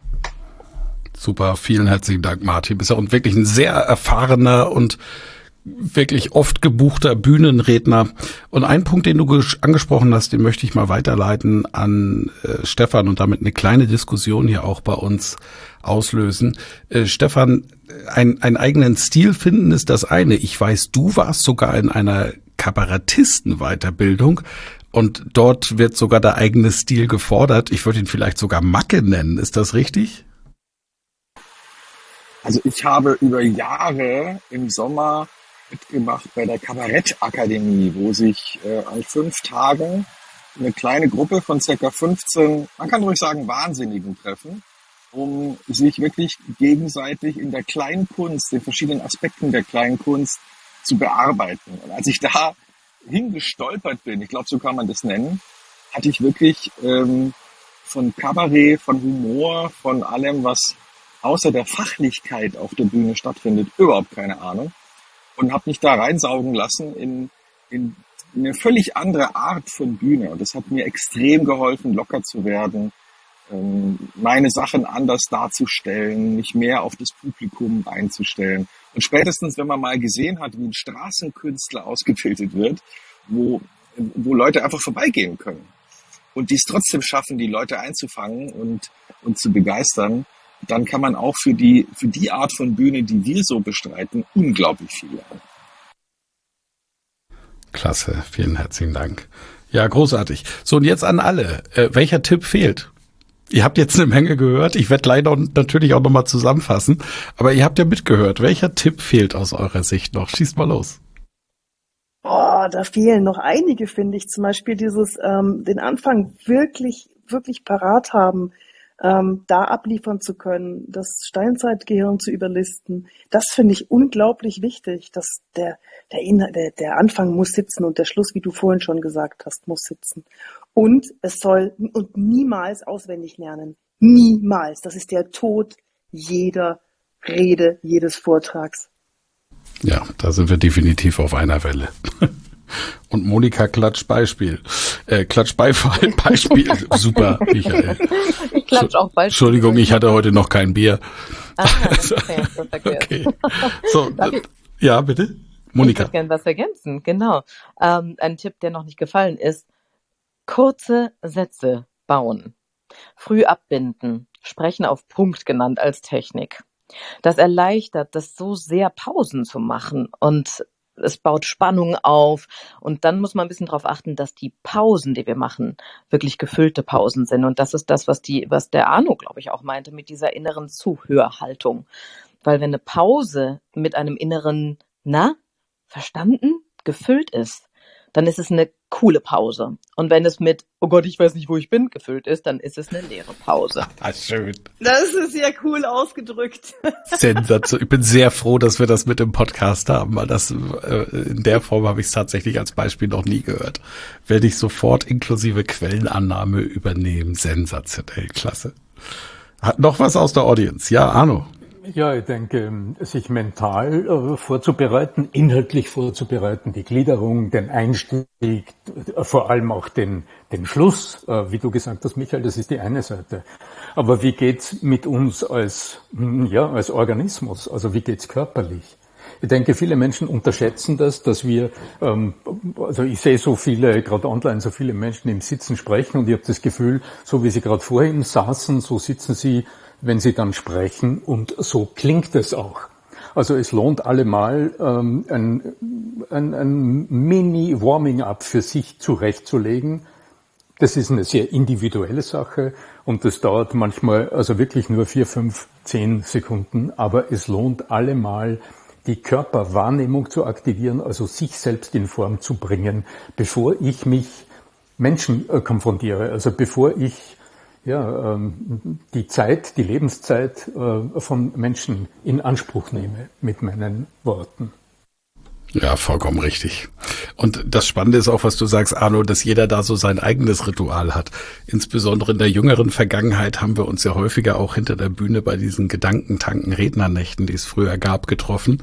Super, vielen herzlichen Dank, Martin. Du bist ja auch wirklich ein sehr erfahrener und wirklich oft gebuchter Bühnenredner. Und ein Punkt, den du angesprochen hast, den möchte ich mal weiterleiten an äh, Stefan und damit eine kleine Diskussion hier auch bei uns auslösen. Äh, Stefan, ein, einen eigenen Stil finden ist das eine. Ich weiß, du warst sogar in einer Kabarettisten-Weiterbildung und dort wird sogar der eigene Stil gefordert. Ich würde ihn vielleicht sogar Macke nennen. Ist das richtig? Also ich habe über Jahre im Sommer mitgemacht bei der Kabarettakademie, wo sich äh, an fünf Tagen eine kleine Gruppe von circa fünfzehn, man kann ruhig sagen, Wahnsinnigen treffen, um sich wirklich gegenseitig in der kleinen Kunst, den verschiedenen Aspekten der kleinen Kunst zu bearbeiten. Und als ich da hingestolpert bin, ich glaube, so kann man das nennen, hatte ich wirklich ähm, von Kabarett, von Humor, von allem, was außer der Fachlichkeit auf der Bühne stattfindet, überhaupt keine Ahnung. Und habe mich da reinsaugen lassen in, in eine völlig andere Art von Bühne. Und das hat mir extrem geholfen, locker zu werden, ähm, meine Sachen anders darzustellen, mich mehr auf das Publikum einzustellen. Und spätestens, wenn man mal gesehen hat, wie ein Straßenkünstler ausgebildet wird, wo, wo Leute einfach vorbeigehen können und die es trotzdem schaffen, die Leute einzufangen und, und zu begeistern, dann kann man auch für die, für die Art von Bühne, die wir so bestreiten, unglaublich viel lernen. Klasse, vielen herzlichen Dank. Ja, großartig. So, und jetzt an alle. Äh, welcher Tipp fehlt? Ihr habt jetzt eine Menge gehört. Ich werde leider natürlich auch nochmal zusammenfassen. Aber ihr habt ja mitgehört. Welcher Tipp fehlt aus eurer Sicht noch? Schießt mal los. Oh, da fehlen noch einige, finde ich. Zum Beispiel dieses, ähm, den Anfang wirklich, wirklich parat haben. Ähm, da abliefern zu können, das Steinzeitgehirn zu überlisten, das finde ich unglaublich wichtig, dass der, der, Inhalt, der, der Anfang muss sitzen und der Schluss, wie du vorhin schon gesagt hast, muss sitzen. Und es soll und niemals auswendig lernen. Niemals. Das ist der Tod jeder Rede, jedes Vortrags. Ja, da sind wir definitiv auf einer Welle. Und Monika Klatsch Beispiel. Äh, Klatsch Beifall Beispiel. Super, Michael. Ich klatsch auch Beispiel. Entschuldigung, ich hatte heute noch kein Bier. Ah, okay, das okay. So, äh, ja, bitte. Monika. Ich würde gerne was ergänzen, genau. Ähm, ein Tipp, der noch nicht gefallen ist. Kurze Sätze bauen. Früh abbinden. Sprechen auf Punkt genannt als Technik. Das erleichtert das so sehr, Pausen zu machen, und es baut Spannung auf, und dann muss man ein bisschen darauf achten, dass die Pausen, die wir machen, wirklich gefüllte Pausen sind, und das ist das, was die, was der Arno, glaube ich, auch meinte mit dieser inneren Zuhörhaltung, weil wenn eine Pause mit einem inneren Na, verstanden, gefüllt ist, dann ist es eine coole Pause. Und wenn es mit, oh Gott, ich weiß nicht, wo ich bin, gefüllt ist, dann ist es eine leere Pause. Ah, schön. Das ist ja cool ausgedrückt. Sensation. Ich bin sehr froh, dass wir das mit dem Podcast haben, weil das äh, in der Form habe ich es tatsächlich als Beispiel noch nie gehört. Werde ich sofort inklusive Quellenannahme übernehmen. Sensationell, klasse. Hat noch was aus der Audience? Ja, Arno. Ja, ich denke, sich mental äh, vorzubereiten, inhaltlich vorzubereiten, die Gliederung, den Einstieg, äh, vor allem auch den, den Schluss, äh, wie du gesagt hast, Michael, das ist die eine Seite. Aber wie geht's mit uns als, ja, als Organismus? Also wie geht's körperlich? Ich denke, viele Menschen unterschätzen das, dass wir, ähm, also ich sehe so viele, gerade online, so viele Menschen im Sitzen sprechen, und ich habe das Gefühl, so wie sie gerade vorhin saßen, so sitzen sie, wenn sie dann sprechen, und so klingt es auch. Also es lohnt allemal, ähm, ein, ein, ein Mini-Warming-up für sich zurechtzulegen. Das ist eine sehr individuelle Sache, und das dauert manchmal also wirklich nur vier, fünf, zehn Sekunden, aber es lohnt allemal, die Körperwahrnehmung zu aktivieren, also sich selbst in Form zu bringen, bevor ich mich Menschen äh, konfrontiere, also bevor ich ja, ähm, die Zeit, die Lebenszeit äh, von Menschen in Anspruch nehme mit meinen Worten. Ja, vollkommen richtig. Und das Spannende ist auch, was du sagst, Arno, dass jeder da so sein eigenes Ritual hat. Insbesondere in der jüngeren Vergangenheit haben wir uns ja häufiger auch hinter der Bühne bei diesen Gedankentanken Rednernächten, die es früher gab, getroffen.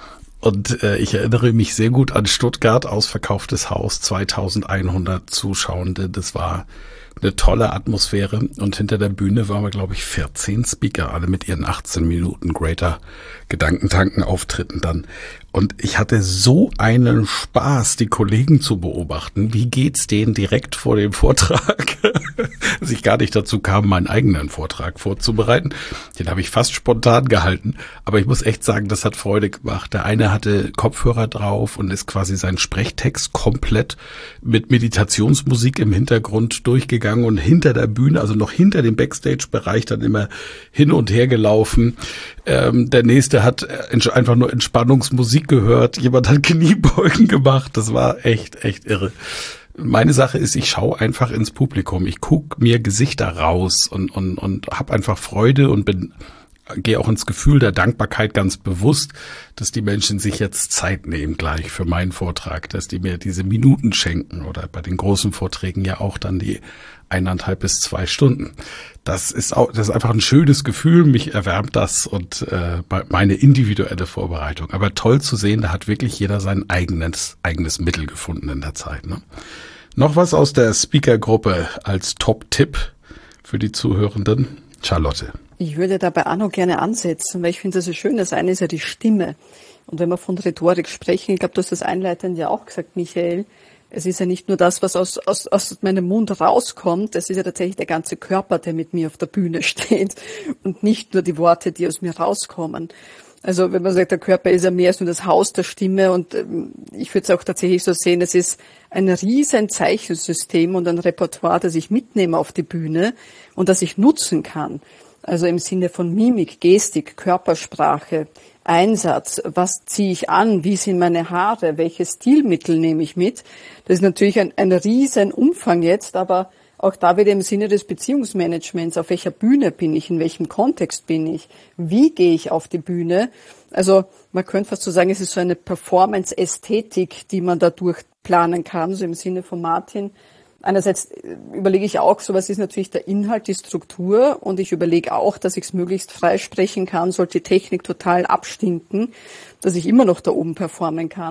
Und äh, ich erinnere mich sehr gut an Stuttgart, ausverkauftes Haus, zweitausendeinhundert Zuschauende. Das war eine tolle Atmosphäre, und hinter der Bühne waren wir, glaube ich, vierzehn Speaker, alle mit ihren achtzehn Minuten Greater Gedankentanken Auftritten dann. Und ich hatte so einen Spaß, die Kollegen zu beobachten. Wie geht's denen direkt vor dem Vortrag? Dass ich gar nicht dazu kam, meinen eigenen Vortrag vorzubereiten. Den habe ich fast spontan gehalten. Aber ich muss echt sagen, das hat Freude gemacht. Der eine hatte Kopfhörer drauf und ist quasi sein Sprechtext komplett mit Meditationsmusik im Hintergrund durchgegangen und hinter der Bühne, also noch hinter dem Backstage-Bereich, dann immer hin und her gelaufen. Ähm, der nächste hat einfach nur Entspannungsmusik gehört. Jemand hat Kniebeugen gemacht. Das war echt, echt irre. Meine Sache ist, ich schaue einfach ins Publikum. Ich gucke mir Gesichter raus und, und, und habe einfach Freude und bin, gehe auch ins Gefühl der Dankbarkeit ganz bewusst, dass die Menschen sich jetzt Zeit nehmen gleich für meinen Vortrag, dass die mir diese Minuten schenken, oder bei den großen Vorträgen ja auch dann die eineinhalb bis zwei Stunden. Das ist auch, das ist einfach ein schönes Gefühl, mich erwärmt das, und äh, meine individuelle Vorbereitung. Aber toll zu sehen, da hat wirklich jeder sein eigenes eigenes Mittel gefunden in der Zeit. Ne? Noch was aus der Speaker-Gruppe als Top-Tipp für die Zuhörenden? Charlotte. Ich würde dabei auch noch gerne ansetzen, weil ich finde, das ist schön. Das eine ist ja die Stimme. Und wenn wir von Rhetorik sprechen, ich glaube, du hast das einleitend ja auch gesagt, Michael, es ist ja nicht nur das, was aus, aus, aus meinem Mund rauskommt, es ist ja tatsächlich der ganze Körper, der mit mir auf der Bühne steht, und nicht nur die Worte, die aus mir rauskommen. Also wenn man sagt, der Körper ist ja mehr als nur das Haus der Stimme, und ähm, ich würde es auch tatsächlich so sehen, es ist ein riesen Zeichensystem und ein Repertoire, das ich mitnehme auf die Bühne und das ich nutzen kann. Also im Sinne von Mimik, Gestik, Körpersprache, Einsatz, was ziehe ich an, wie sind meine Haare, welche Stilmittel nehme ich mit. Das ist natürlich ein, ein riesen Umfang jetzt, aber auch da wieder im Sinne des Beziehungsmanagements, auf welcher Bühne bin ich, in welchem Kontext bin ich, wie gehe ich auf die Bühne. Also man könnte fast so sagen, es ist so eine Performance-Ästhetik, die man dadurch planen kann, so im Sinne von Martin. Einerseits überlege ich auch, so was ist natürlich der Inhalt, die Struktur, und ich überlege auch, dass ich es möglichst frei sprechen kann, sollte die Technik total abstinken, dass ich immer noch da oben performen kann.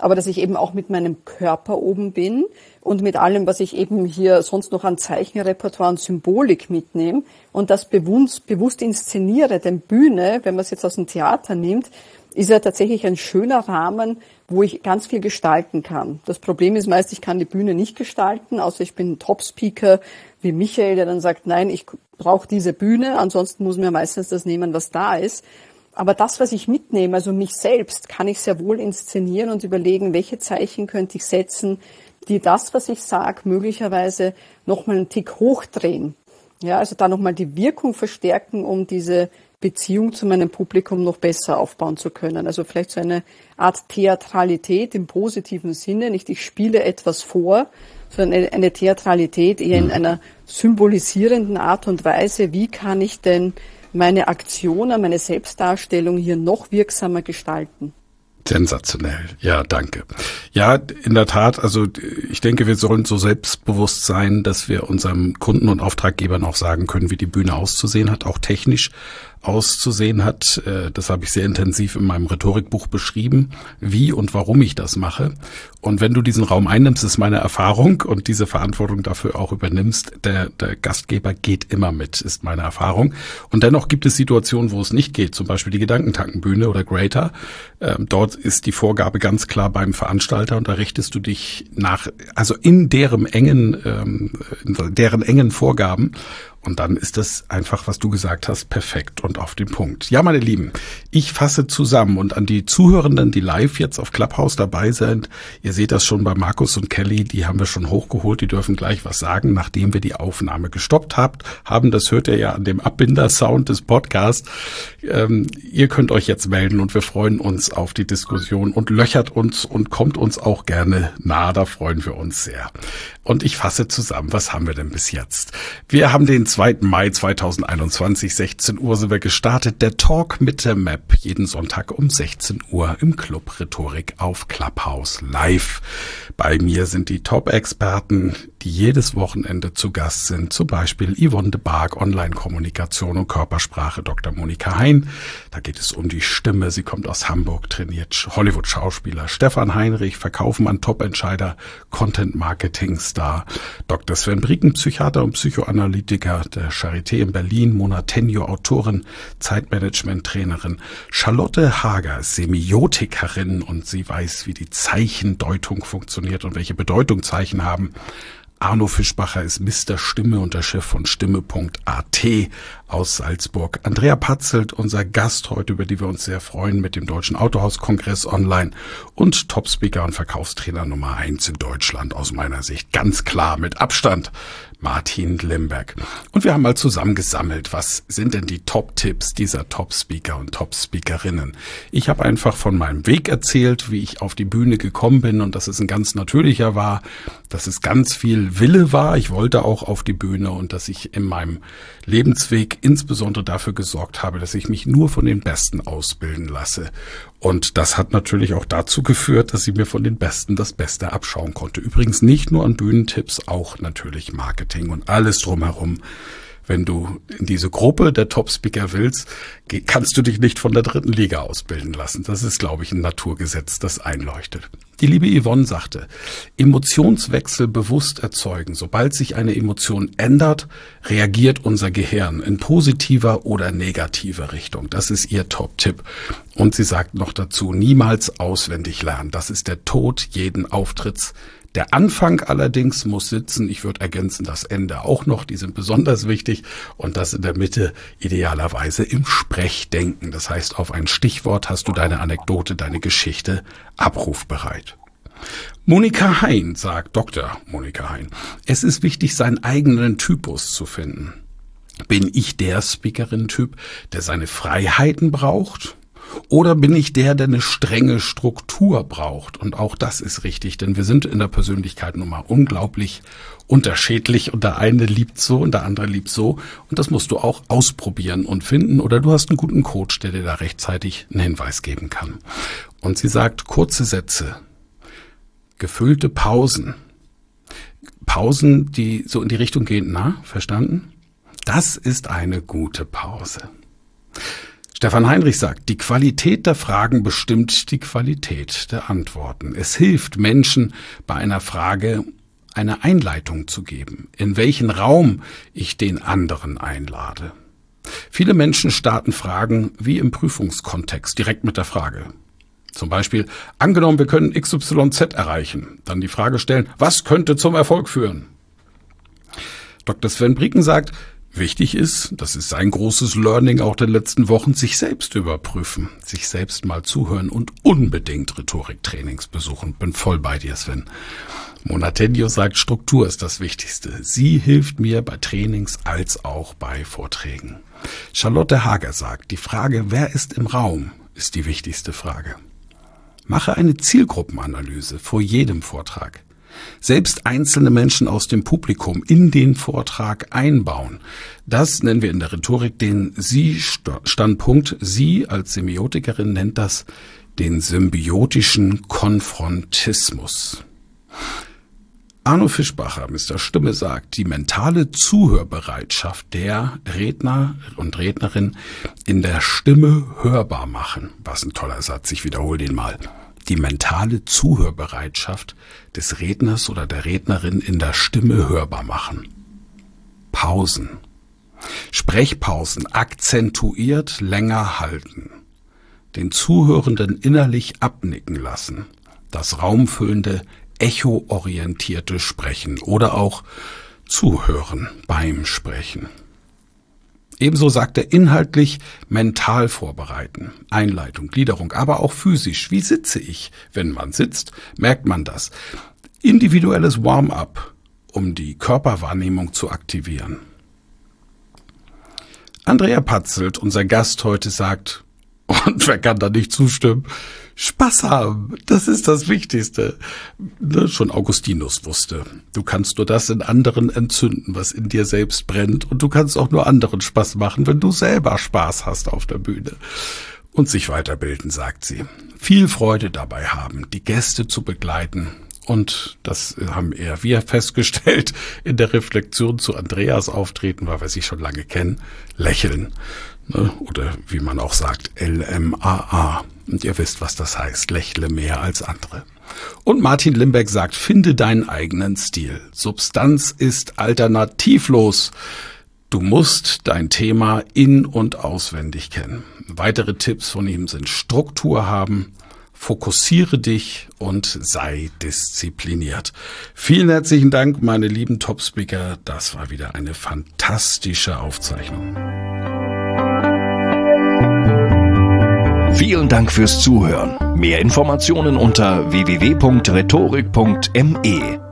aber dass ich eben auch mit meinem Körper oben bin und mit allem, was ich eben hier sonst noch an Zeichenrepertoire und Symbolik mitnehme und das bewusst, bewusst inszeniere. Denn Bühne, wenn man es jetzt aus dem Theater nimmt, ist ja tatsächlich ein schöner Rahmen, wo ich ganz viel gestalten kann. Das Problem ist meist, ich kann die Bühne nicht gestalten, außer ich bin ein Top-Speaker wie Michael, der dann sagt, nein, ich brauche diese Bühne, ansonsten muss mir meistens das nehmen, was da ist. Aber das, was ich mitnehme, also mich selbst, kann ich sehr wohl inszenieren und überlegen, welche Zeichen könnte ich setzen, die das, was ich sage, möglicherweise nochmal einen Tick hochdrehen. Ja, also da nochmal die Wirkung verstärken, um diese Beziehung zu meinem Publikum noch besser aufbauen zu können. Also vielleicht so eine Art Theatralität im positiven Sinne, nicht ich spiele etwas vor, sondern eine, eine Theatralität eher in einer symbolisierenden Art und Weise. Wie kann ich denn meine Aktionen, meine Selbstdarstellung hier noch wirksamer gestalten? Sensationell. Ja, danke. Ja, in der Tat, also ich denke, wir sollen so selbstbewusst sein, dass wir unserem Kunden und Auftraggebern auch sagen können, wie die Bühne auszusehen hat, auch technisch auszusehen hat. Das habe ich sehr intensiv in meinem Rhetorikbuch beschrieben, wie und warum ich das mache. Und wenn du diesen Raum einnimmst, ist meine Erfahrung und diese Verantwortung dafür auch übernimmst, der, der Gastgeber geht immer mit, ist meine Erfahrung. Und dennoch gibt es Situationen, wo es nicht geht, zum Beispiel die Gedankentankenbühne oder Greater. Ähm, dort ist die Vorgabe ganz klar beim Veranstalter und da richtest du dich nach, also in deren engen, ähm, in deren engen Vorgaben. Und dann ist das einfach, was du gesagt hast, perfekt und auf den Punkt. Ja, meine Lieben, ich fasse zusammen und an die Zuhörenden, die live jetzt auf Clubhouse dabei sind, ihr seht das schon bei Markus und Kelly, die haben wir schon hochgeholt, die dürfen gleich was sagen, nachdem wir die Aufnahme gestoppt habt, haben. Das hört ihr ja an dem Abbinder-Sound des Podcasts. Ähm, ihr könnt euch jetzt melden und wir freuen uns auf die Diskussion und löchert uns und kommt uns auch gerne nah, da freuen wir uns sehr. Und ich fasse zusammen, was haben wir denn bis jetzt? Wir haben den zweiten Mai zweitausendeinundzwanzig, sechzehn Uhr sind wir gestartet. Der Talk mit der Map, jeden Sonntag um sechzehn Uhr im Club Rhetorik auf Clubhouse live. Bei mir sind die Top-Experten, die jedes Wochenende zu Gast sind. Zum Beispiel Yvonne de Barg, Online-Kommunikation und Körpersprache, Doktor Monika Hein. Da geht es um die Stimme. Sie kommt aus Hamburg, trainiert Hollywood-Schauspieler. Stefan Heinrich, Verkaufmann, Top-Entscheider, Content-Marketing-Star. Doktor Sven Brieken, Psychiater und Psychoanalytiker der Charité in Berlin. Mona Tenjo, Autorin, Zeitmanagement-Trainerin. Charlotte Hager, Semiotikerin und sie weiß, wie die Zeichendeutung funktioniert und welche Bedeutung Zeichen haben. Arno Fischbacher ist Mister Stimme und der Chef von Stimme Punkt A T aus Salzburg. Andrea Patzelt, unser Gast heute, über die wir uns sehr freuen, mit dem Deutschen Autohaus-Kongress online und Topspeaker und Verkaufstrainer Nummer eins in Deutschland aus meiner Sicht. Ganz klar mit Abstand Martin Limberg. Und wir haben mal zusammengesammelt, was sind denn die Top-Tipps dieser Top-Speaker und Top-Speakerinnen. Ich habe einfach von meinem Weg erzählt, wie ich auf die Bühne gekommen bin und dass es ein ganz natürlicher war, dass es ganz viel Wille war. Ich wollte auch auf die Bühne und dass ich in meinem Lebensweg insbesondere dafür gesorgt habe, dass ich mich nur von den Besten ausbilden lasse. Und das hat natürlich auch dazu geführt, dass ich mir von den Besten das Beste abschauen konnte. Übrigens nicht nur an Bühnentipps, auch natürlich Marketing und alles drumherum. Wenn du in diese Gruppe der Top-Speaker willst, kannst du dich nicht von der dritten Liga ausbilden lassen. Das ist, glaube ich, ein Naturgesetz, das einleuchtet. Die liebe Yvonne sagte, Emotionswechsel bewusst erzeugen. Sobald sich eine Emotion ändert, reagiert unser Gehirn in positiver oder negativer Richtung. Das ist ihr Top-Tipp. Und sie sagt noch dazu, niemals auswendig lernen. Das ist der Tod jeden Auftritts. Der Anfang allerdings muss sitzen. Ich würde ergänzen, das Ende auch noch. Die sind besonders wichtig. Und das in der Mitte idealerweise im Sprechdenken. Das heißt, auf ein Stichwort hast du deine Anekdote, deine Geschichte abrufbereit. Monika Hein sagt, Doktor Monika Hein, es ist wichtig, seinen eigenen Typus zu finden. Bin ich der Speakerin-Typ, der seine Freiheiten braucht? Oder bin ich der, der eine strenge Struktur braucht? Und auch das ist richtig, denn wir sind in der Persönlichkeit nun mal unglaublich unterschiedlich und der eine liebt so und der andere liebt so. Und das musst du auch ausprobieren und finden. Oder du hast einen guten Coach, der dir da rechtzeitig einen Hinweis geben kann. Und sie sagt, kurze Sätze, gefüllte Pausen. Pausen, die so in die Richtung gehen, na, verstanden? Das ist eine gute Pause. Stefan Heinrich sagt, die Qualität der Fragen bestimmt die Qualität der Antworten. Es hilft Menschen, bei einer Frage eine Einleitung zu geben, in welchen Raum ich den anderen einlade. Viele Menschen starten Fragen wie im Prüfungskontext, direkt mit der Frage. Zum Beispiel, angenommen, wir können X Y Z erreichen. Dann die Frage stellen, was könnte zum Erfolg führen? Doktor Sven Brieken sagt, wichtig ist, das ist sein großes Learning auch der letzten Wochen, sich selbst überprüfen, sich selbst mal zuhören und unbedingt Rhetoriktrainings besuchen. Bin voll bei dir, Sven. Mona Tendio sagt, Struktur ist das Wichtigste. Sie hilft mir bei Trainings als auch bei Vorträgen. Charlotte Hager sagt, die Frage, wer ist im Raum, ist die wichtigste Frage. Mache eine Zielgruppenanalyse vor jedem Vortrag. Selbst einzelne Menschen aus dem Publikum in den Vortrag einbauen. Das nennen wir in der Rhetorik den Sie-Standpunkt. Sie als Semiotikerin nennt das den symbiotischen Konfrontismus. Arno Fischbacher, Mister Stimme, sagt, die mentale Zuhörbereitschaft der Redner und Rednerin in der Stimme hörbar machen. Was ein toller Satz, ich wiederhole den mal. Die mentale Zuhörbereitschaft des Redners oder der Rednerin in der Stimme hörbar machen. Pausen. Sprechpausen akzentuiert länger halten. Den Zuhörenden innerlich abnicken lassen. Das raumfüllende, echoorientierte Sprechen oder auch Zuhören beim Sprechen. Ebenso sagt er inhaltlich mental vorbereiten, Einleitung, Gliederung, aber auch physisch. Wie sitze ich? Wenn man sitzt, merkt man das. Individuelles Warm-up, um die Körperwahrnehmung zu aktivieren. Andrea Patzelt, unser Gast heute, sagt, und wer kann da nicht zustimmen, Spaß haben, das ist das Wichtigste. Ne, schon Augustinus wusste, du kannst nur das in anderen entzünden, was in dir selbst brennt. Und du kannst auch nur anderen Spaß machen, wenn du selber Spaß hast auf der Bühne. Und sich weiterbilden, sagt sie. Viel Freude dabei haben, die Gäste zu begleiten. Und das haben eher wir festgestellt in der Reflexion zu Andreas Auftreten, weil wir sie schon lange kennen, lächeln. Ne? Oder wie man auch sagt, L M A A. Und ihr wisst, was das heißt, lächle mehr als andere. Und Martin Limbeck sagt, finde deinen eigenen Stil. Substanz ist alternativlos. Du musst dein Thema in- und auswendig kennen. Weitere Tipps von ihm sind Struktur haben, fokussiere dich und sei diszipliniert. Vielen herzlichen Dank, meine lieben Top-Speaker. Das war wieder eine fantastische Aufzeichnung. Vielen Dank fürs Zuhören. Mehr Informationen unter w w w punkt rhetorik punkt m e.